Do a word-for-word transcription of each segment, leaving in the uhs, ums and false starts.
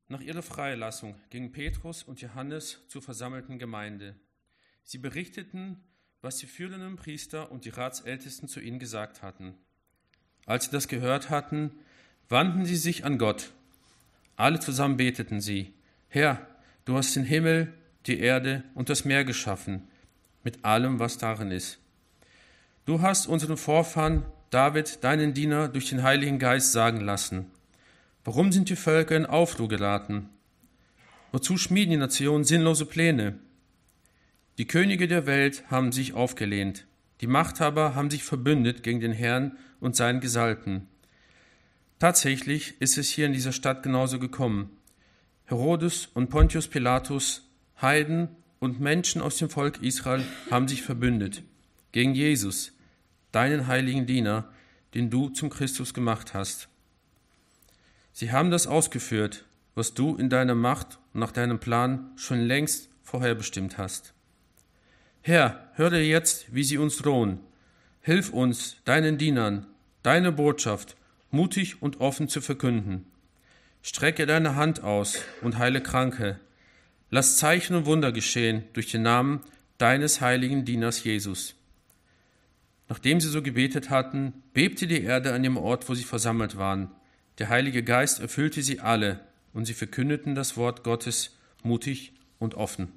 Nach ihrer Freilassung gingen Petrus und Johannes zur versammelten Gemeinde. Sie berichteten, was die führenden Priester und die Ratsältesten zu ihnen gesagt hatten. Als sie das gehört hatten, wandten sie sich an Gott. Alle zusammen beteten sie: Herr, du hast den Himmel, die Erde und das Meer geschaffen, mit allem, was darin ist. Du hast unseren Vorfahren David, deinen Diener, durch den Heiligen Geist sagen lassen: Warum sind die Völker in Aufruhr geraten? Wozu schmieden die Nationen sinnlose Pläne? Die Könige der Welt haben sich aufgelehnt. Die Machthaber haben sich verbündet gegen den Herrn und seinen Gesalbten. Tatsächlich ist es hier in dieser Stadt genauso gekommen. Herodes und Pontius Pilatus, Heiden und Menschen aus dem Volk Israel haben sich verbündet gegen Jesus, deinen heiligen Diener, den du zum Christus gemacht hast. Sie haben das ausgeführt, was du in deiner Macht und nach deinem Plan schon längst vorherbestimmt hast. Herr, höre jetzt, wie sie uns drohen. Hilf uns, deinen Dienern, deine Botschaft mutig und offen zu verkünden. Strecke deine Hand aus und heile Kranke. Lass Zeichen und Wunder geschehen durch den Namen deines heiligen Dieners Jesus. Nachdem sie so gebetet hatten, bebte die Erde an dem Ort, wo sie versammelt waren. Der Heilige Geist erfüllte sie alle, und sie verkündeten das Wort Gottes mutig und offen.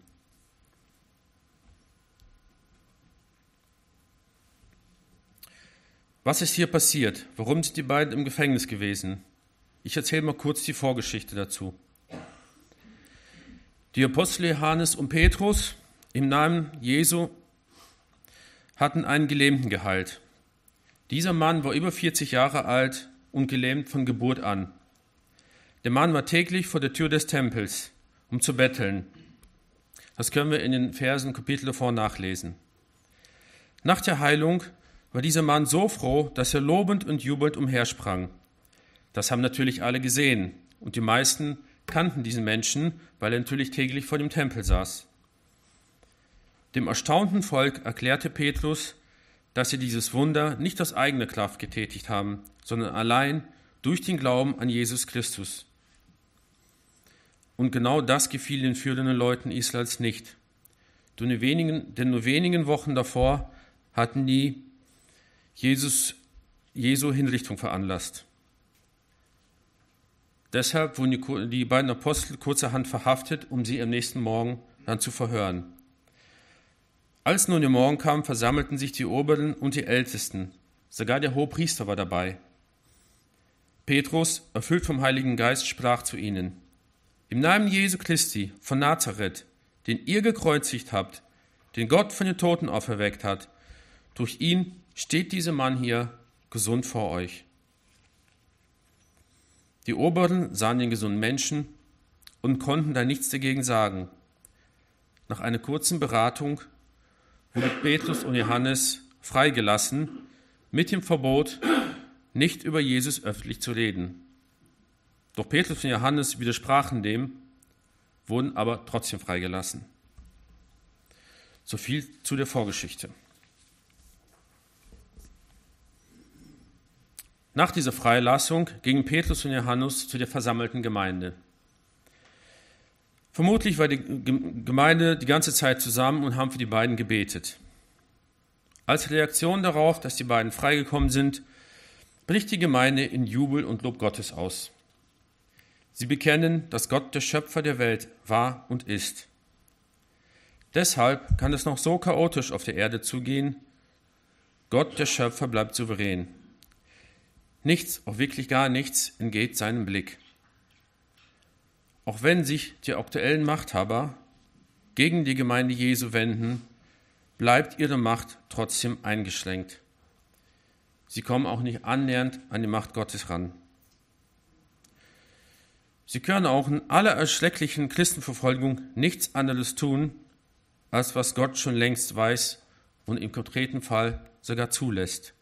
Was ist hier passiert? Warum sind die beiden im Gefängnis gewesen? Ich erzähle mal kurz die Vorgeschichte dazu. Die Apostel Johannes und Petrus im Namen Jesu hatten einen Gelähmten geheilt. Dieser Mann war über vierzig Jahre alt und gelähmt von Geburt an. Der Mann war täglich vor der Tür des Tempels, um zu betteln. Das können wir in den Versen Kapitel davor nachlesen. Nach der Heilung war dieser Mann so froh, dass er lobend und jubelnd umhersprang. Das haben natürlich alle gesehen, und die meisten kannten diesen Menschen, weil er natürlich täglich vor dem Tempel saß. Dem erstaunten Volk erklärte Petrus, dass sie dieses Wunder nicht aus eigener Kraft getätigt haben, sondern allein durch den Glauben an Jesus Christus. Und genau das gefiel den führenden Leuten Israels nicht. Denn nur wenigen, denn nur wenigen Wochen davor hatten die Jesus, Jesu Hinrichtung veranlasst. Deshalb wurden die, die beiden Apostel kurzerhand verhaftet, um sie am nächsten Morgen dann zu verhören. Als nun der Morgen kam, versammelten sich die Oberen und die Ältesten. Sogar der Hohepriester war dabei. Petrus, erfüllt vom Heiligen Geist, sprach zu ihnen: Im Namen Jesu Christi von Nazareth, den ihr gekreuzigt habt, den Gott von den Toten auferweckt hat, durch ihn steht dieser Mann hier gesund vor euch. Die Oberen sahen den gesunden Menschen und konnten da nichts dagegen sagen. Nach einer kurzen Beratung wurde Petrus und Johannes freigelassen, mit dem Verbot, nicht über Jesus öffentlich zu reden. Doch Petrus und Johannes widersprachen dem, wurden aber trotzdem freigelassen. So viel zu der Vorgeschichte. Nach dieser Freilassung gingen Petrus und Johannes zu der versammelten Gemeinde. Vermutlich war die Gemeinde die ganze Zeit zusammen und haben für die beiden gebetet. Als Reaktion darauf, dass die beiden freigekommen sind, bricht die Gemeinde in Jubel und Lob Gottes aus. Sie bekennen, dass Gott der Schöpfer der Welt war und ist. Deshalb kann es noch so chaotisch auf der Erde zugehen. Gott, der Schöpfer, bleibt souverän. Nichts, auch wirklich gar nichts, entgeht seinem Blick. Auch wenn sich die aktuellen Machthaber gegen die Gemeinde Jesu wenden, bleibt ihre Macht trotzdem eingeschränkt. Sie kommen auch nicht annähernd an die Macht Gottes ran. Sie können auch in aller erschrecklichen Christenverfolgung nichts anderes tun, als was Gott schon längst weiß und im konkreten Fall sogar zulässt.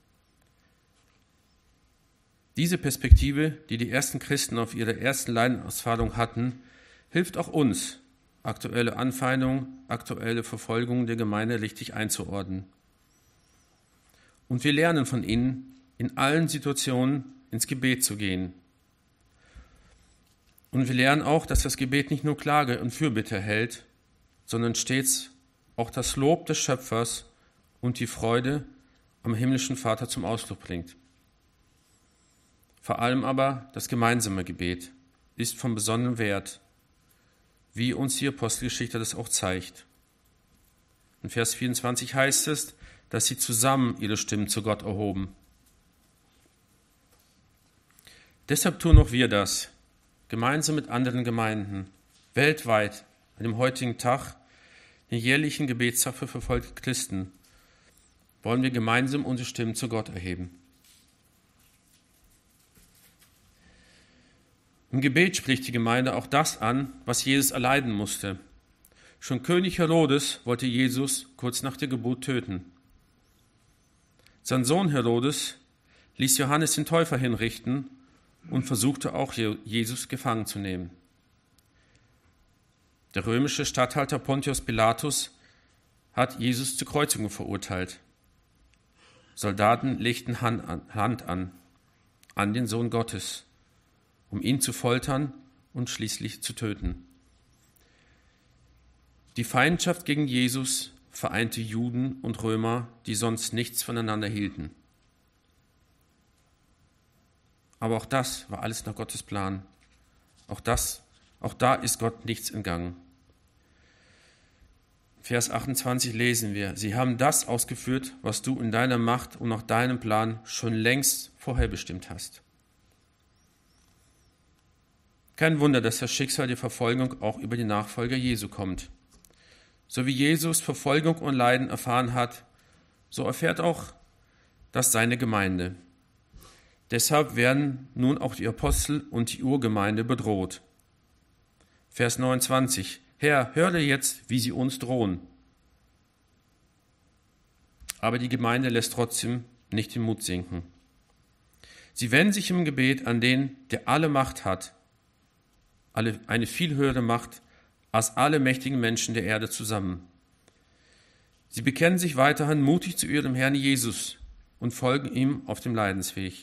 Diese Perspektive, die die ersten Christen auf ihrer ersten Leidenserfahrung hatten, hilft auch uns, aktuelle Anfeindungen, aktuelle Verfolgungen der Gemeinde richtig einzuordnen. Und wir lernen von ihnen, in allen Situationen ins Gebet zu gehen. Und wir lernen auch, dass das Gebet nicht nur Klage und Fürbitte erhält, sondern stets auch das Lob des Schöpfers und die Freude am himmlischen Vater zum Ausdruck bringt. Vor allem aber das gemeinsame Gebet ist von besonderem Wert, wie uns die Apostelgeschichte das auch zeigt. In Vers vierundzwanzig heißt es, dass sie zusammen ihre Stimmen zu Gott erhoben. Deshalb tun auch wir das, gemeinsam mit anderen Gemeinden, weltweit, an dem heutigen Tag, den jährlichen Gebetstag für verfolgte Christen, wollen wir gemeinsam unsere Stimmen zu Gott erheben. Im Gebet spricht die Gemeinde auch das an, was Jesus erleiden musste. Schon König Herodes wollte Jesus kurz nach der Geburt töten. Sein Sohn Herodes ließ Johannes den Täufer hinrichten und versuchte auch Jesus gefangen zu nehmen. Der römische Statthalter Pontius Pilatus hat Jesus zur Kreuzigung verurteilt. Soldaten legten Hand an, Hand an, an den Sohn Gottes, um ihn zu foltern und schließlich zu töten. Die Feindschaft gegen Jesus vereinte Juden und Römer, die sonst nichts voneinander hielten. Aber auch das war alles nach Gottes Plan. Auch das, auch da ist Gott nichts entgangen. Vers achtundzwanzig lesen wir: Sie haben das ausgeführt, was du in deiner Macht und nach deinem Plan schon längst vorherbestimmt hast. Kein Wunder, dass das Schicksal der Verfolgung auch über die Nachfolger Jesu kommt. So wie Jesus Verfolgung und Leiden erfahren hat, so erfährt auch das seine Gemeinde. Deshalb werden nun auch die Apostel und die Urgemeinde bedroht. Vers neunundzwanzig: Herr, höre jetzt, wie sie uns drohen. Aber die Gemeinde lässt trotzdem nicht den Mut sinken. Sie wenden sich im Gebet an den, der alle Macht hat, alle, eine viel höhere Macht als alle mächtigen Menschen der Erde zusammen. Sie bekennen sich weiterhin mutig zu ihrem Herrn Jesus und folgen ihm auf dem Leidensweg.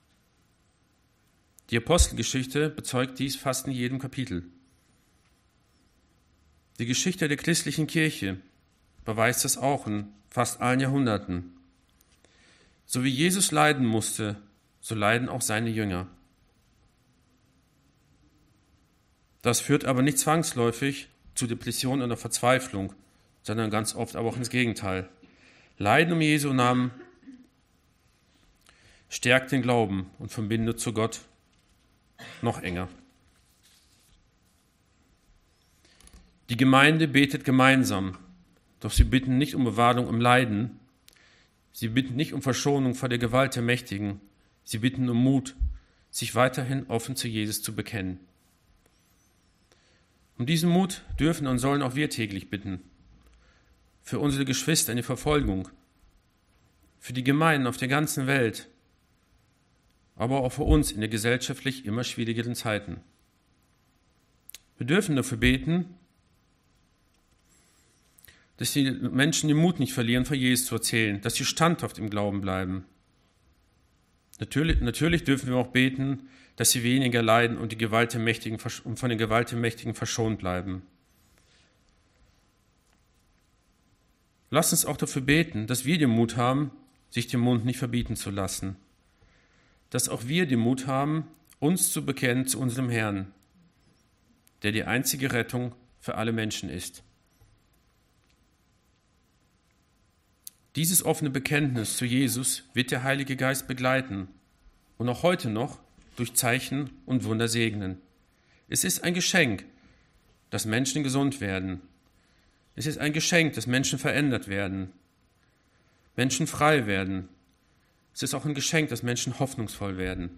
Die Apostelgeschichte bezeugt dies fast in jedem Kapitel. Die Geschichte der christlichen Kirche beweist das auch in fast allen Jahrhunderten. So wie Jesus leiden musste, so leiden auch seine Jünger. Das führt aber nicht zwangsläufig zu Depression oder Verzweiflung, sondern ganz oft aber auch ins Gegenteil. Leiden um Jesu Namen stärkt den Glauben und verbindet zu Gott noch enger. Die Gemeinde betet gemeinsam, doch sie bitten nicht um Bewahrung im Leiden, sie bitten nicht um Verschonung vor der Gewalt der Mächtigen, sie bitten um Mut, sich weiterhin offen zu Jesus zu bekennen. Um diesen Mut dürfen und sollen auch wir täglich bitten. Für unsere Geschwister in der Verfolgung, für die Gemeinden auf der ganzen Welt, aber auch für uns in der gesellschaftlich immer schwierigeren Zeiten. Wir dürfen dafür beten, dass die Menschen den Mut nicht verlieren, von Jesus zu erzählen, dass sie standhaft im Glauben bleiben. Natürlich, natürlich dürfen wir auch beten, dass sie weniger leiden und, die Gewalt der Mächtigen, und von den Gewalt der Mächtigen verschont bleiben. Lass uns auch dafür beten, dass wir den Mut haben, sich den Mund nicht verbieten zu lassen. Dass auch wir den Mut haben, uns zu bekennen zu unserem Herrn, der die einzige Rettung für alle Menschen ist. Dieses offene Bekenntnis zu Jesus wird der Heilige Geist begleiten und auch heute noch durch Zeichen und Wunder segnen. Es ist ein Geschenk, dass Menschen gesund werden. Es ist ein Geschenk, dass Menschen verändert werden, Menschen frei werden. Es ist auch ein Geschenk, dass Menschen hoffnungsvoll werden.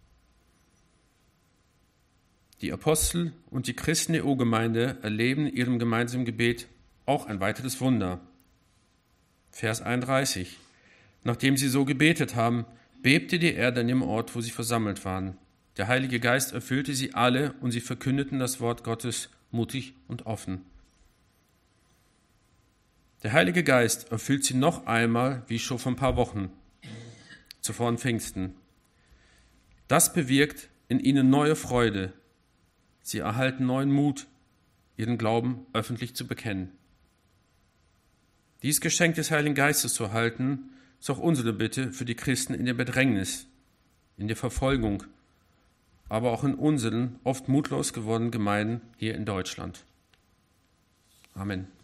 Die Apostel und die Christen der Urgemeinde erleben in ihrem gemeinsamen Gebet auch ein weiteres Wunder. Vers einunddreißig. Nachdem sie so gebetet haben, bebte die Erde an dem Ort, wo sie versammelt waren. Der Heilige Geist erfüllte sie alle und sie verkündeten das Wort Gottes mutig und offen. Der Heilige Geist erfüllt sie noch einmal, wie schon vor ein paar Wochen, zuvor an Pfingsten. Das bewirkt in ihnen neue Freude, Sie erhalten neuen Mut, ihren Glauben öffentlich zu bekennen. Dies Geschenk des Heiligen Geistes zu erhalten, ist auch unsere Bitte für die Christen in der Bedrängnis, in der Verfolgung, aber auch in unseren oft mutlos gewordenen Gemeinden hier in Deutschland. Amen.